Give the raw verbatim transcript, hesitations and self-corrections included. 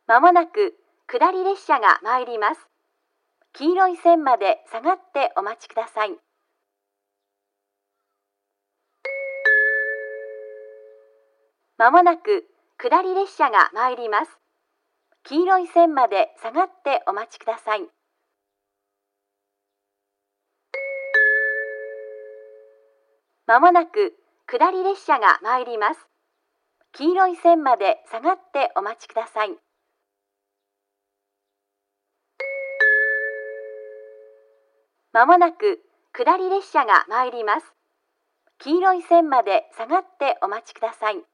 まもなく下り列車が参ります。黄色い線まで下がってお待ちください。まもなく下り列車が参ります。黄色い線まで下がってお待ちください。まもなく下り列車が参ります。黄色い線まで下がってお待ちください。まもなく下り列車が参ります。黄色い線まで下がってお待ちください。